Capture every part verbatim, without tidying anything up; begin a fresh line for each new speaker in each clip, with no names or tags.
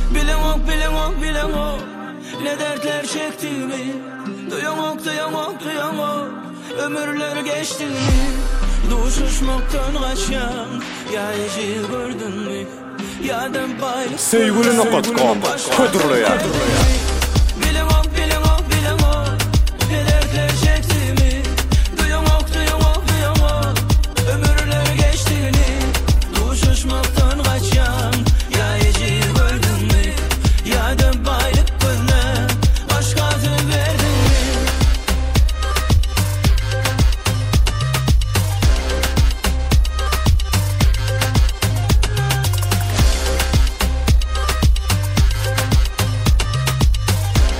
Bilen ok, bilen ok, bilen ok, ne dertler çektiğimi. Duyan ok, duyan ok, duyan ok, ömürler geçtiğini. Duş uçmaktan kaçan, ya eci gördün mü? Ya da baylık
Sevgili nokta com Kıdırlı'ya
bilen ok, bilen ok, bilen ok, ne dertler çektiğimi. Duyan ok, duyan ok, duyan ok, ömürler geçtiğini. Duş uçmaktan kaçan, ya eci gördün mü? Ya da baylık gözle başka adı verdin mi?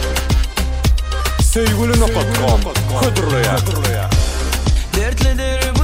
Sevgili nokta com Kıdırlı'ya
Dertlidir